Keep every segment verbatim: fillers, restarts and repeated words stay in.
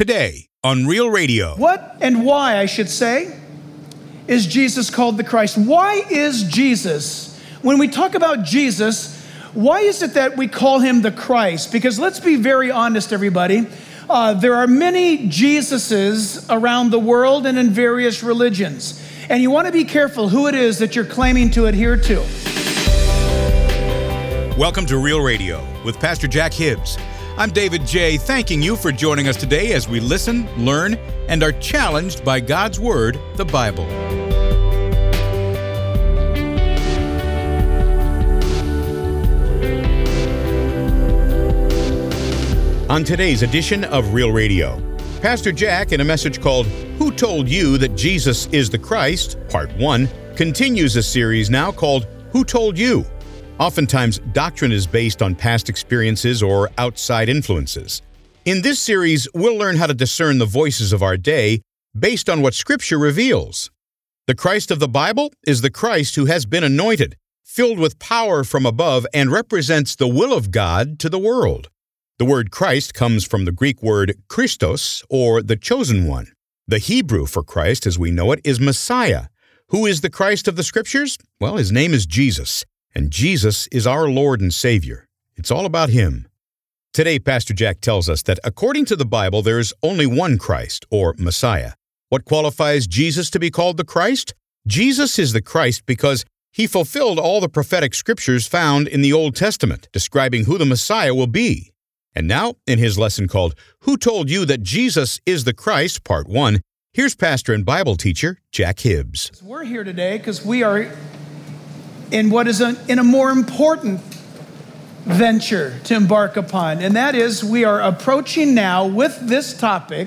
today on Real Radio. What and why, I should say, is Jesus called the Christ? Why is Jesus, when we talk about Jesus, why is it that we call him the Christ? Because let's be very honest, everybody. Uh, there are many Jesuses around the world and in various religions. And you want to be careful who it is that you're claiming to adhere to. Welcome to Real Radio with Pastor Jack Hibbs. I'm David J., thanking you for joining us today as we listen, learn, and are challenged by God's Word, the Bible. On today's edition of Real Radio, Pastor Jack, in a message called Who Told You That Jesus is the Christ, Part one, continues a series now called Who Told You? Oftentimes, doctrine is based on past experiences or outside influences. In this series, we'll learn how to discern the voices of our day based on what Scripture reveals. The Christ of the Bible is the Christ who has been anointed, filled with power from above, and represents the will of God to the world. The word Christ comes from the Greek word Christos, or the chosen one. The Hebrew for Christ, as we know it, is Messiah. Who is the Christ of the Scriptures? Well, his name is Jesus, and Jesus is our Lord and Savior. It's all about him. Today, Pastor Jack tells us that according to the Bible, there is only one Christ, or Messiah. What qualifies Jesus to be called the Christ? Jesus is the Christ because he fulfilled all the prophetic scriptures found in the Old Testament, describing who the Messiah will be. And now, in his lesson called Who Told You That Jesus is the Christ, Part one, here's pastor and Bible teacher Jack Hibbs. We're here today because we are in what is a, in a more important venture to embark upon, and that is we are approaching now with this topic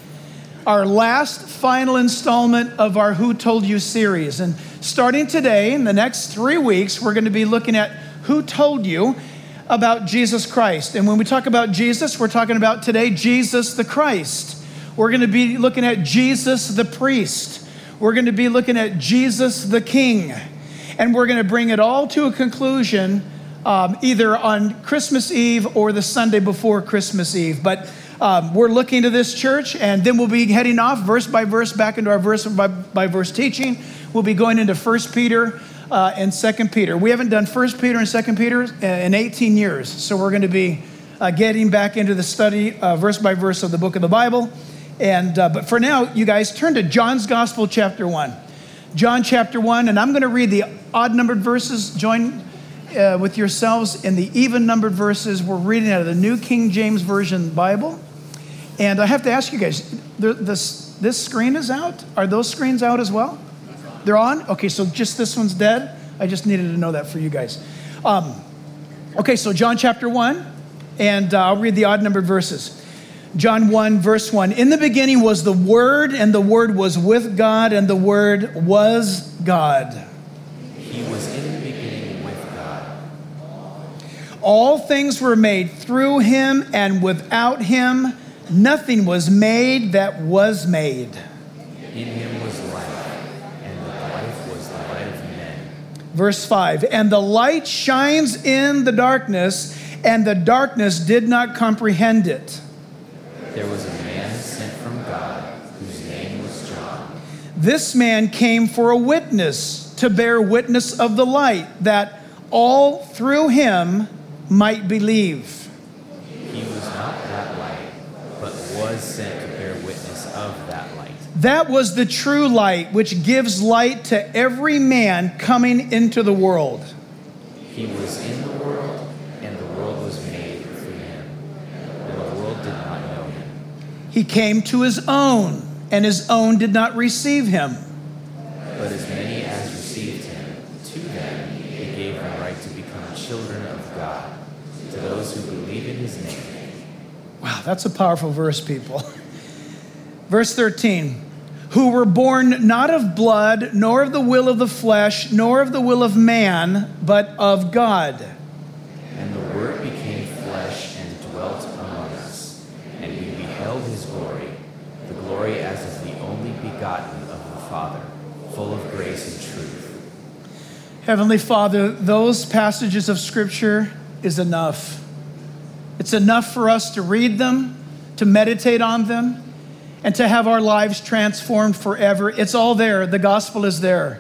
our last final installment of our Who Told You series. And starting today, in the next three weeks, we're going to be looking at Who Told You about Jesus Christ. And when we talk about Jesus, we're talking about today Jesus the Christ. We're going to be looking at Jesus the priest. We're going to be looking at Jesus the King. And we're going to bring it all to a conclusion um, either on Christmas Eve or the Sunday before Christmas Eve. But um, we're looking to this church, and then we'll be heading off verse by verse back into our verse by, by verse teaching. We'll be going into First Peter Uh, and Second Peter. We haven't done First Peter and Second Peter in eighteen years, so we're going to be uh, getting back into the study uh, verse by verse of the book of the Bible. And uh, but for now, you guys turn to John's Gospel, chapter one. John chapter one, and I'm going to read the odd-numbered verses. Join uh, with yourselves in the even-numbered verses. We're reading out of the New King James Version Bible. And I have to ask you guys, the, this, this screen is out? Are those screens out as well? They're on? Okay, so just this one's dead. I just needed to know that for you guys. Um, okay, so John chapter one, and uh, I'll read the odd-numbered verses. John one, verse one. In the beginning was the Word, and the Word was with God, and the Word was God. He was in the beginning with God. All things were made through him, and without him nothing was made that was made. In him was life. Verse five, and the light shines in the darkness, and the darkness did not comprehend it. There was a man sent from God, whose name was John. This man came for a witness, to bear witness of the light, that all through him might believe. He was not that light, but was sent to bear witness of that light. That was the true light, which gives light to every man coming into the world. He was in the world, and the world was made through him, and the world did not know him. He came to his own, and his own did not receive him. But as many as received him, to them he gave the right to become children of God, to those who believe in his name. Wow, that's a powerful verse, people. Verse thirteen, who were born not of blood, nor of the will of the flesh, nor of the will of man, but of God. And the Word became flesh and dwelt among us, and we beheld his glory, the glory as of the only begotten of the Father, full of grace and truth. Heavenly Father, those passages of Scripture is enough. It's enough for us to read them, to meditate on them, and to have our lives transformed forever. It's all there. The gospel is there.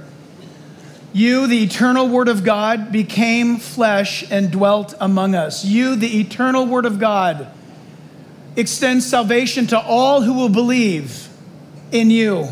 You, the eternal Word of God, became flesh and dwelt among us. You, the eternal Word of God, extends salvation to all who will believe in you.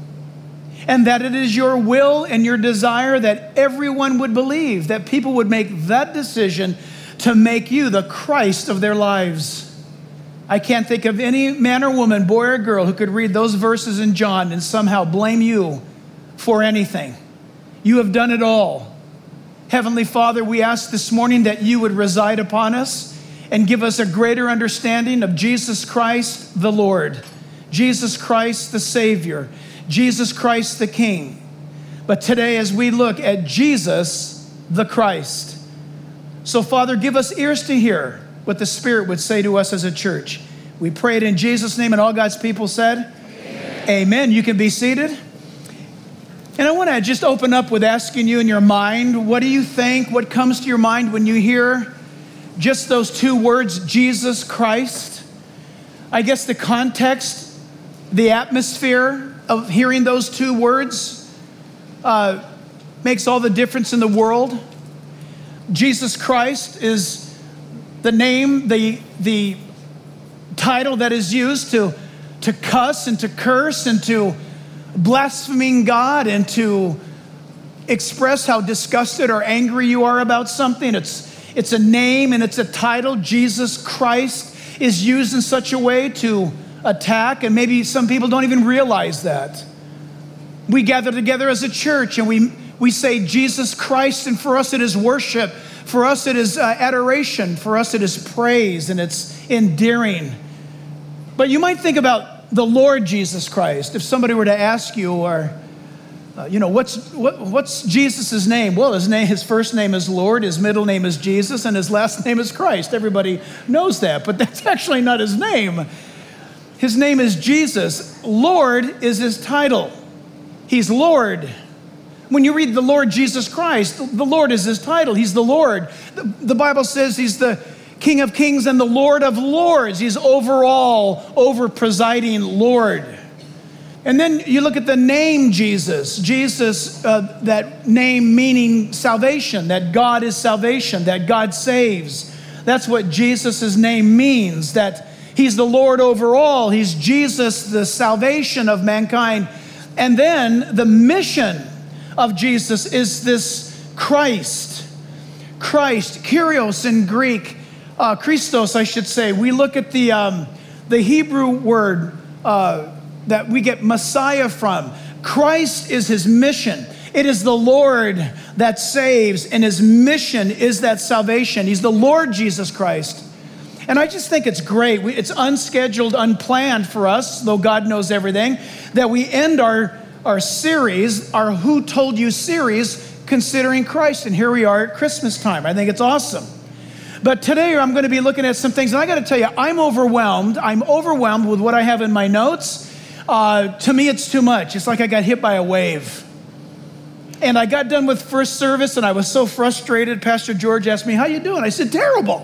And that it is your will and your desire that everyone would believe, that people would make that decision to make you the Christ of their lives. I can't think of any man or woman, boy or girl, who could read those verses in John and somehow blame you for anything. You have done it all. Heavenly Father, we ask this morning that you would reside upon us and give us a greater understanding of Jesus Christ the Lord, Jesus Christ the Savior, Jesus Christ the King. But today, as we look at Jesus the Christ, so Father, give us ears to hear what the Spirit would say to us as a church. We pray it in Jesus' name, and all God's people said, Amen. Amen. You can be seated. And I want to just open up with asking you in your mind, what do you think, what comes to your mind when you hear just those two words, Jesus Christ? I guess the context, the atmosphere of hearing those two words uh, makes all the difference in the world. Jesus Christ is the name, the, the title that is used to, to cuss and to curse and to blaspheming God and to express how disgusted or angry you are about something. It's, it's a name and it's a title. Jesus Christ is used in such a way to attack, and maybe some people don't even realize that. We gather together as a church and we, we say Jesus Christ, and for us it is worship. For us, it is uh, adoration. For us, it is praise, and it's endearing. But you might think about the Lord Jesus Christ. If somebody were to ask you, or uh, you know, what's what, what's Jesus' name? Well, his name, his first name is Lord, his middle name is Jesus, and his last name is Christ. Everybody knows that, but that's actually not his name. His name is Jesus. Lord is his title. He's Lord. When you read the Lord Jesus Christ, the Lord is his title. He's the Lord. The, the Bible says he's the King of Kings and the Lord of Lords. He's overall, over-presiding Lord. And then you look at the name Jesus. Jesus, uh, that name meaning salvation, that God is salvation, that God saves. That's what Jesus' name means, that he's the Lord over all. He's Jesus, the salvation of mankind. And then the mission of Jesus is this Christ. Christ, Kyrios in Greek, uh, Christos, I should say. We look at the, um, the Hebrew word uh, that we get Messiah from. Christ is his mission. It is the Lord that saves, and his mission is that salvation. He's the Lord Jesus Christ. And I just think it's great. We, it's unscheduled, unplanned for us, though God knows everything, that we end our our series, our Who Told You series, considering Christ. And here we are at Christmas time. I think it's awesome. But today I'm going to be looking at some things. And I got to tell you, I'm overwhelmed. I'm overwhelmed with what I have in my notes. Uh, to me, it's too much. It's like I got hit by a wave. And I got done with first service and I was so frustrated. Pastor George asked me, how you doing? I said, terrible.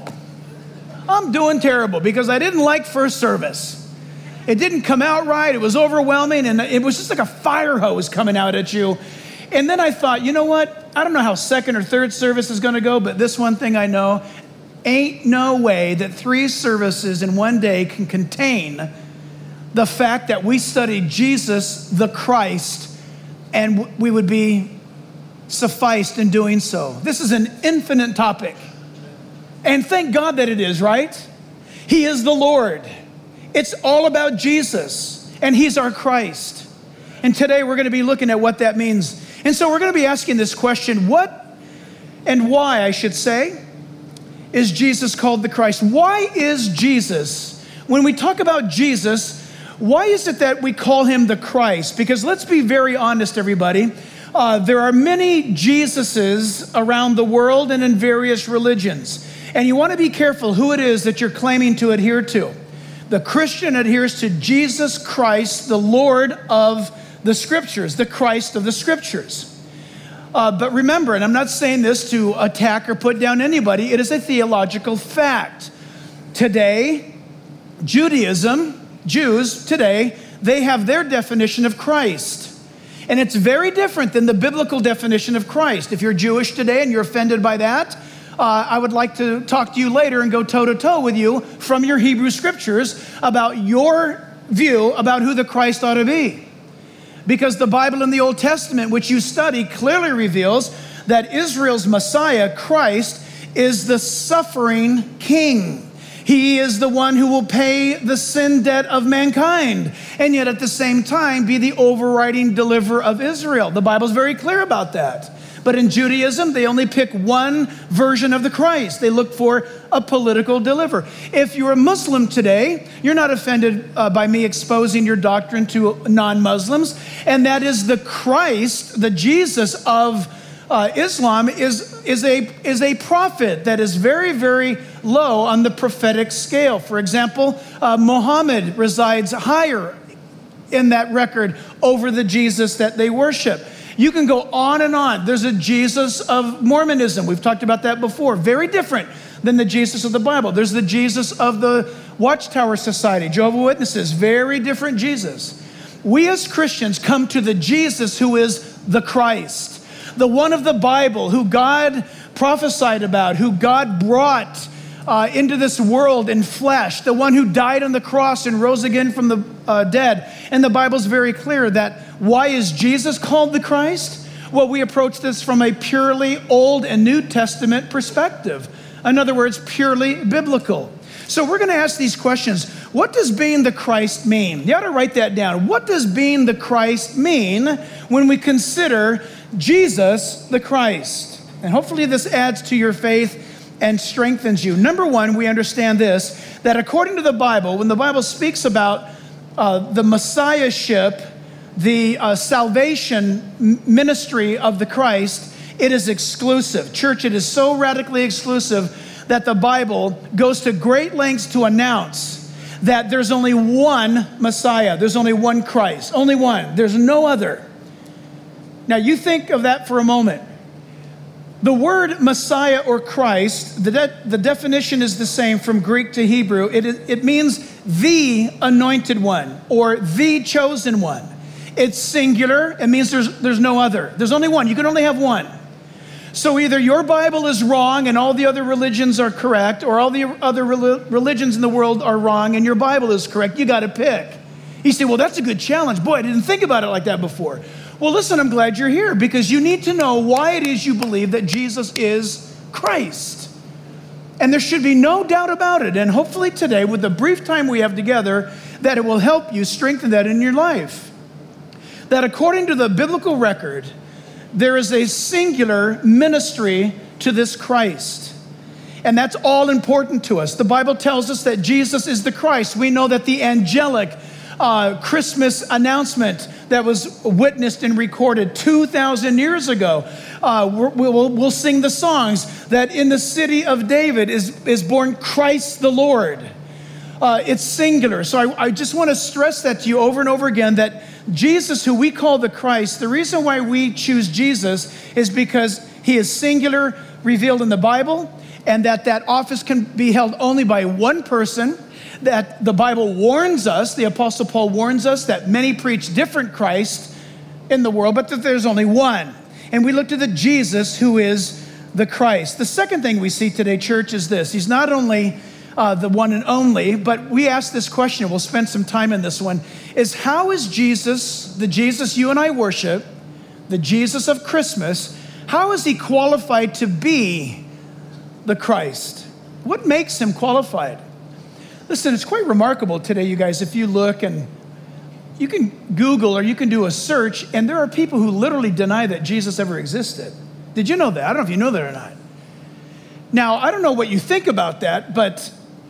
I'm doing terrible because I didn't like first service. It didn't come out right. It was overwhelming, and it was just like a fire hose coming out at you. And then I thought, you know what? I don't know how second or third service is going to go, but this one thing I know, ain't no way that three services in one day can contain the fact that we studied Jesus, the Christ, and we would be sufficed in doing so. This is an infinite topic. And thank God that it is, right? He is the Lord. It's all about Jesus, and he's our Christ. And today we're going to be looking at what that means. And so we're going to be asking this question, what and why, I should say, is Jesus called the Christ? Why is Jesus, when we talk about Jesus, why is it that we call him the Christ? Because let's be very honest, everybody. Uh, there are many Jesuses around the world and in various religions. And you want to be careful who it is that you're claiming to adhere to. The Christian adheres to Jesus Christ, the Lord of the Scriptures, the Christ of the Scriptures. Uh, but remember, and I'm not saying this to attack or put down anybody, it is a theological fact. Today, Judaism, Jews today, they have their definition of Christ. And it's very different than the biblical definition of Christ. If you're Jewish today and you're offended by that, uh, I would like to talk to you later and go toe-to-toe with you from your Hebrew scriptures about your view about who the Christ ought to be. Because the Bible in the Old Testament, which you study, clearly reveals that Israel's Messiah, Christ, is the suffering king. He is the one who will pay the sin debt of mankind, and yet at the same time be the overriding deliverer of Israel. The Bible's very clear about that. But in Judaism, they only pick one version of the Christ. They look for a political deliverer. If you're a Muslim today, you're not offended uh, by me exposing your doctrine to non-Muslims, and that is the Christ, the Jesus of Uh, Islam is, is, a, is a prophet that is very, very low on the prophetic scale. For example, uh, Muhammad resides higher in that record over the Jesus that they worship. You can go on and on. There's a Jesus of Mormonism. We've talked about that before. Very different than the Jesus of the Bible. There's the Jesus of the Watchtower Society, Jehovah's Witnesses. Very different Jesus. We as Christians come to the Jesus who is the Christ, the one of the Bible, who God prophesied about, who God brought uh, into this world in flesh, the one who died on the cross and rose again from the uh, dead. And the Bible's very clear that why is Jesus called the Christ? Well, we approach this from a purely Old and New Testament perspective. In other words, purely biblical. So we're going to ask these questions. What does being the Christ mean? You ought to write that down. What does being the Christ mean when we consider Jesus the Christ? And hopefully this adds to your faith and strengthens you. Number one, we understand this, that according to the Bible, when the Bible speaks about uh, the Messiahship, the uh, salvation ministry of the Christ, it is exclusive. Church, it is so radically exclusive that the Bible goes to great lengths to announce that there's only one Messiah. There's only one Christ. Only one. There's no other. Now, you think of that for a moment. The word Messiah or Christ, the, de- the definition is the same from Greek to Hebrew. It, it means the anointed one or the chosen one. It's singular. It means there's, there's no other. There's only one. You can only have one. So either your Bible is wrong and all the other religions are correct, or all the other religions in the world are wrong and your Bible is correct. You got to pick. You say, well, that's a good challenge. Boy, I didn't think about it like that before. Well, listen, I'm glad you're here because you need to know why it is you believe that Jesus is Christ. And there should be no doubt about it. And hopefully today, with the brief time we have together, that it will help you strengthen that in your life. That according to the biblical record, there is a singular ministry to this Christ. And that's all important to us. The Bible tells us that Jesus is the Christ. We know that the angelic uh, Christmas announcement that was witnessed and recorded two thousand years ago, uh, we'll, we'll sing the songs that in the city of David is, is born Christ the Lord. Uh, it's singular. So I, I just want to stress that to you over and over again, that Jesus, who we call the Christ, the reason why we choose Jesus is because he is singular, revealed in the Bible, and that that office can be held only by one person, that the Bible warns us, the Apostle Paul warns us that many preach different Christ in the world, but that there's only one. And we look to the Jesus who is the Christ. The second thing we see today, church, is this. He's not only Uh, the one and only, but we ask this question, we'll spend some time in this one, is how is Jesus, the Jesus you and I worship, the Jesus of Christmas, how is he qualified to be the Christ? What makes him qualified? Listen, it's quite remarkable today, you guys, if you look and you can Google or you can do a search, and there are people who literally deny that Jesus ever existed. Did you know that? I don't know if you know that or not. Now, I don't know what you think about that, but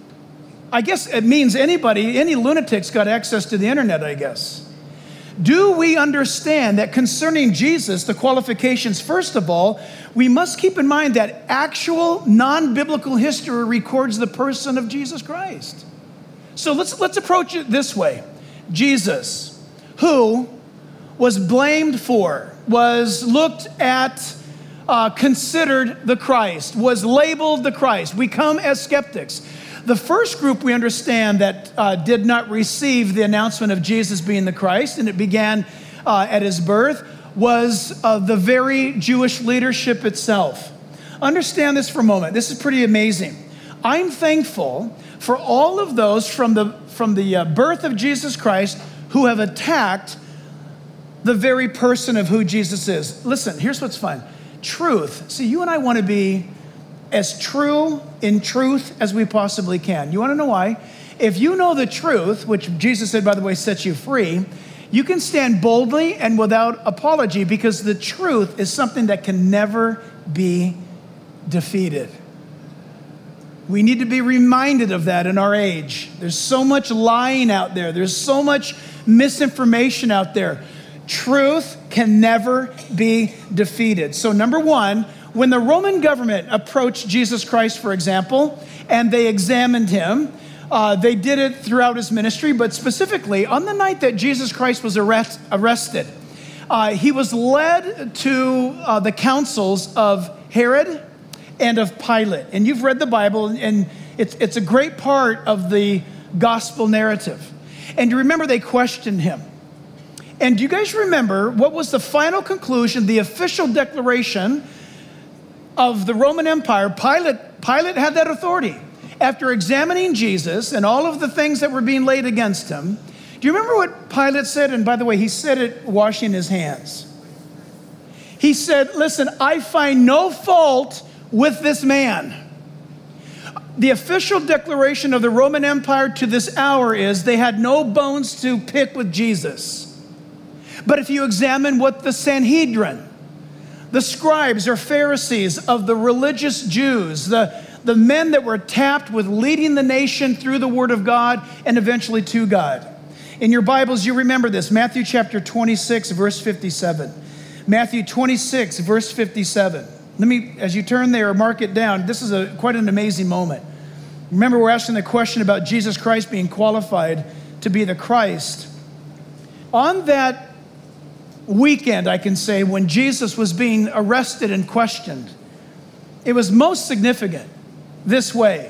I guess it means anybody, any lunatic's got access to the internet, I guess. Do we understand that concerning Jesus, the qualifications, first of all, we must keep in mind that actual non-biblical history records the person of Jesus Christ. So let's, let's approach it this way. Jesus, who was blamed for, was looked at, uh, considered the Christ, was labeled the Christ. We come as skeptics. The first group we understand that uh, did not receive the announcement of Jesus being the Christ, and it began uh, at his birth, was uh, the very Jewish leadership itself. Understand this for a moment. This is pretty amazing. I'm thankful for all of those from the, from the uh, birth of Jesus Christ who have attacked the very person of who Jesus is. Listen, here's what's fun. Truth. See, you and I want to be as true in truth as we possibly can. You want to know why? If you know the truth, which Jesus said, by the way, sets you free, you can stand boldly and without apology, because the truth is something that can never be defeated. We need to be reminded of that in our age. There's so much lying out there. There's so much misinformation out there. Truth can never be defeated. So number one, when the Roman government approached Jesus Christ, for example, and they examined him, uh, they did it throughout his ministry, but specifically on the night that Jesus Christ was arrest, arrested, uh, he was led to uh, the councils of Herod and of Pilate. And you've read the Bible, and it's, it's a great part of the gospel narrative. And you remember they questioned him. And do you guys remember what was the final conclusion, the official declaration of the Roman Empire? Pilate, Pilate had that authority. After examining Jesus and all of the things that were being laid against him, do you remember what Pilate said? And by the way, he said it washing his hands. He said, listen, I find no fault with this man. The official declaration of the Roman Empire to this hour is they had no bones to pick with Jesus. But if you examine what the Sanhedrin, the scribes or Pharisees of the religious Jews, the, the men that were tapped with leading the nation through the word of God and eventually to God. In your Bibles, you remember this, Matthew chapter twenty-six, verse fifty-seven. Matthew twenty-six, verse fifty-seven. Let me, as you turn there, mark it down. This is a quite an amazing moment. Remember, we're asking the question about Jesus Christ being qualified to be the Christ. On that weekend, I can say, when Jesus was being arrested and questioned, it was most significant this way.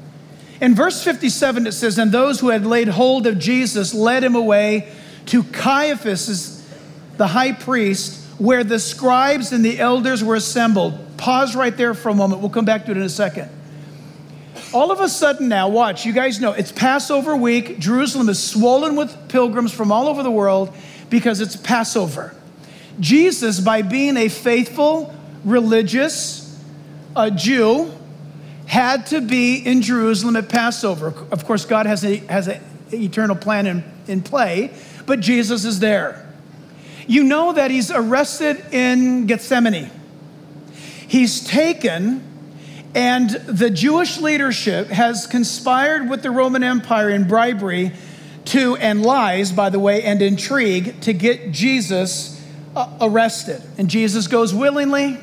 In verse fifty-seven, it says, and those who had laid hold of Jesus led him away to Caiaphas, the high priest, where the scribes and the elders were assembled. Pause right there for a moment. We'll come back to it in a second. All of a sudden now, watch, you guys know, it's Passover week. Jerusalem is swollen with pilgrims from all over the world because it's Passover. Jesus, by being a faithful, religious uh, Jew, had to be in Jerusalem at Passover. Of course, God has a has an eternal plan in, in play, but Jesus is there. You know that he's arrested in Gethsemane. He's taken, and the Jewish leadership has conspired with the Roman Empire in bribery to, and lies, by the way, and intrigue to get Jesus uh, arrested. And Jesus goes willingly,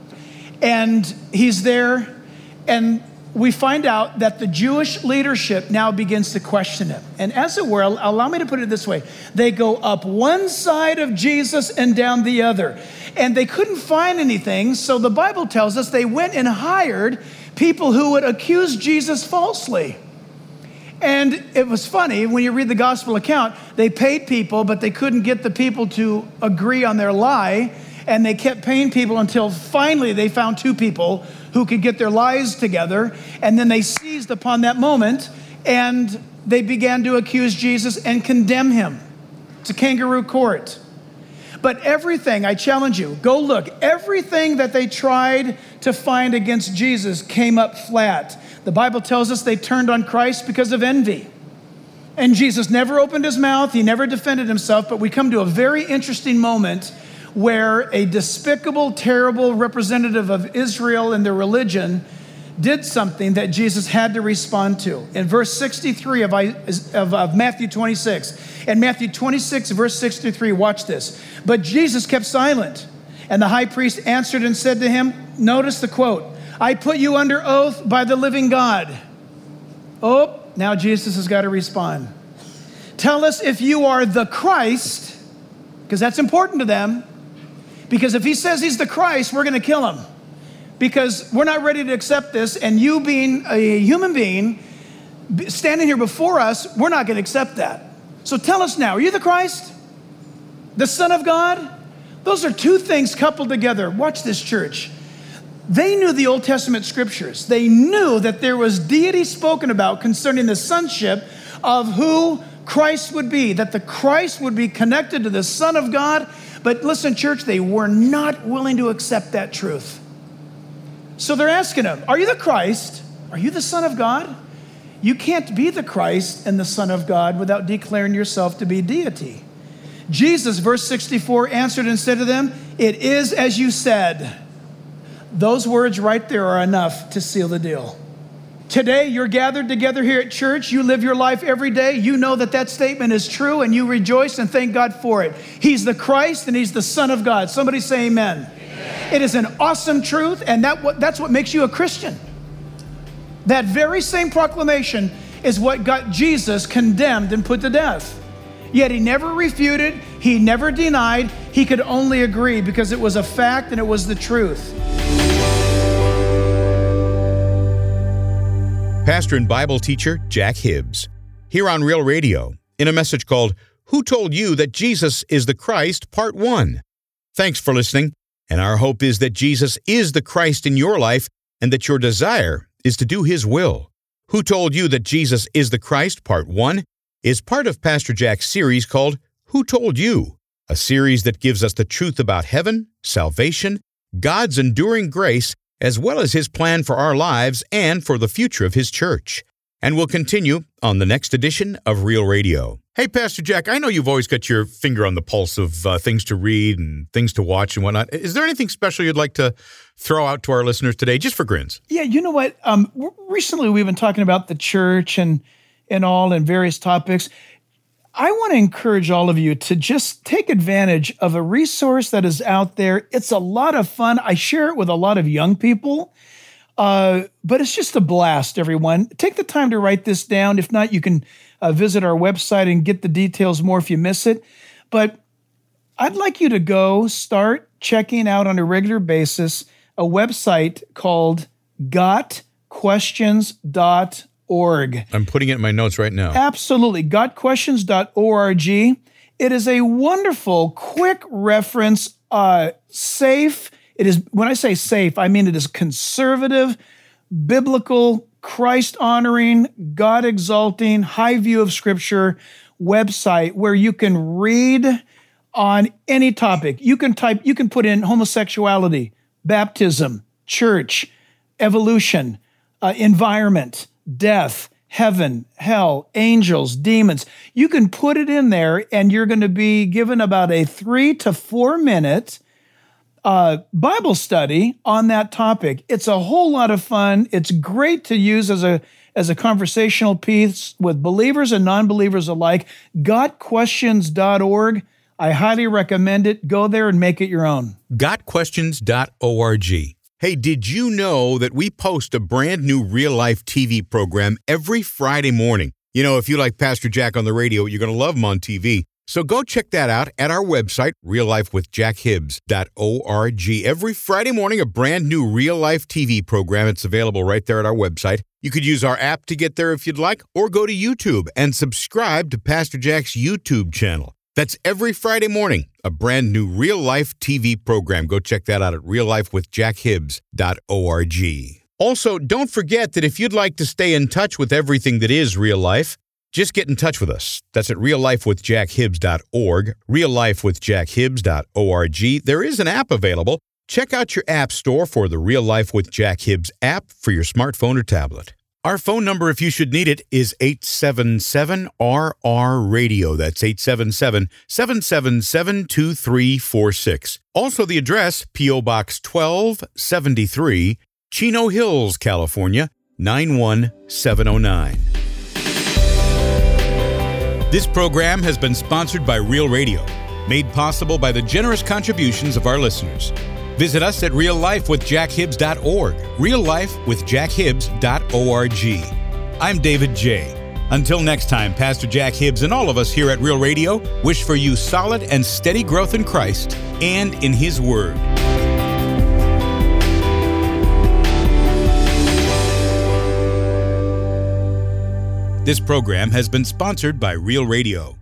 and he's there, and we find out that the Jewish leadership now begins to question him. And as it were, allow me to put it this way. They go up one side of Jesus and down the other. And they couldn't find anything, so the Bible tells us they went and hired people who would accuse Jesus falsely. And it was funny, when you read the gospel account, they paid people, but they couldn't get the people to agree on their lie. And they kept paying people until finally they found two people who could get their lies together. And then they seized upon that moment and they began to accuse Jesus and condemn him. It's a kangaroo court. But everything, I challenge you, go look. Everything that they tried to find against Jesus came up flat. The Bible tells us they turned on Christ because of envy. And Jesus never opened his mouth. He never defended himself. But we come to a very interesting moment where a despicable, terrible representative of Israel and their religion did something that Jesus had to respond to. In verse sixty-three of, of, of Matthew twenty-six, in Matthew twenty-six, verse sixty-three, watch this. But Jesus kept silent, and the high priest answered and said to him, notice the quote, I put you under oath by the living God. Oh, now Jesus has got to respond. Tell us if you are the Christ, because that's important to them. Because if he says he's the Christ, we're going to kill him. Because we're not ready to accept this. And you being a human being, standing here before us, we're not going to accept that. So tell us now, are you the Christ? The Son of God? Those are two things coupled together. Watch this, church. They knew the Old Testament scriptures. They knew that there was deity spoken about concerning the sonship of who Christ would be, that the Christ would be connected to the Son of God. But listen, church, they were not willing to accept that truth. So they're asking him, are you the Christ? Are you the Son of God? You can't be the Christ and the Son of God without declaring yourself to be deity. Jesus, verse sixty-four, answered and said to them, it is as you said. Those words right there are enough to seal the deal. Today, you're gathered together here at church. You live your life every day. You know that that statement is true, and you rejoice and thank God for it. He's the Christ, and he's the Son of God. Somebody say amen. Amen. It is an awesome truth, and that that's what makes you a Christian. That very same proclamation is what got Jesus condemned and put to death. Yet he never refuted, he never denied, he could only agree because it was a fact and it was the truth. Pastor and Bible teacher Jack Hibbs, here on Real Radio, in a message called Who Told You That Jesus is the Christ, Part one. Thanks for listening, and our hope is that Jesus is the Christ in your life and that your desire is to do his will. Who Told You That Jesus is the Christ, Part one, is part of Pastor Jack's series called Who Told You?, a series that gives us the truth about heaven, salvation, God's enduring grace, as well as his plan for our lives and for the future of his church. And we'll continue on the next edition of Real Radio. Hey, Pastor Jack, I know you've always got your finger on the pulse of uh, things to read and things to watch and whatnot. Is there anything special you'd like to throw out to our listeners today, just for grins? Yeah, you know what? Um, recently, we've been talking about the church and and all and various topics. I want to encourage all of you to just take advantage of a resource that is out there. It's a lot of fun. I share it with a lot of young people, uh, but it's just a blast, everyone. Take the time to write this down. If not, you can uh, visit our website and get the details more if you miss it. But I'd like you to go start checking out on a regular basis a website called got questions dot org. I'm putting it in my notes right now. Absolutely. got questions dot org. It is a wonderful, quick reference, uh, safe. It is, when I say safe, I mean it is conservative, biblical, Christ-honoring, God-exalting, high view of Scripture website where you can read on any topic. You can type, you can put in homosexuality, baptism, church, evolution, uh, environment, death, heaven, hell, angels, demons. You can put it in there and you're going to be given about a three to four minute uh, Bible study on that topic. It's a whole lot of fun. It's great to use as a as a conversational piece with believers and non-believers alike. got questions dot org. I highly recommend it. Go there and make it your own. got questions dot org. Hey, did you know that we post a brand new real-life T V program every Friday morning? You know, if you like Pastor Jack on the radio, you're going to love him on T V. So go check that out at our website, real life with jack hibbs dot org. Every Friday morning, a brand new real-life T V program. It's available right there at our website. You could use our app to get there if you'd like, or go to YouTube and subscribe to Pastor Jack's YouTube channel. That's every Friday morning, a brand new real-life T V program. Go check that out at real life with jack hibbs dot org. Also, don't forget that if you'd like to stay in touch with everything that is real life, just get in touch with us. That's at real life with jack hibbs dot org, real life with jack hibbs dot org. There is an app available. Check out your app store for the Real Life with Jack Hibbs app for your smartphone or tablet. Our phone number, if you should need it, is eight seven seven R R radio. That's eight seven seven, seven seven seven, two three four six. Also the address, P O Box twelve seventy-three, Chino Hills, California, nine one seven oh nine. This program has been sponsored by Real Radio, made possible by the generous contributions of our listeners. Visit us at real life with jack hibbs dot org, real life with jack hibbs dot org. I'm David J. Until next time, Pastor Jack Hibbs and all of us here at Real Radio wish for you solid and steady growth in Christ and in His Word. This program has been sponsored by Real Radio.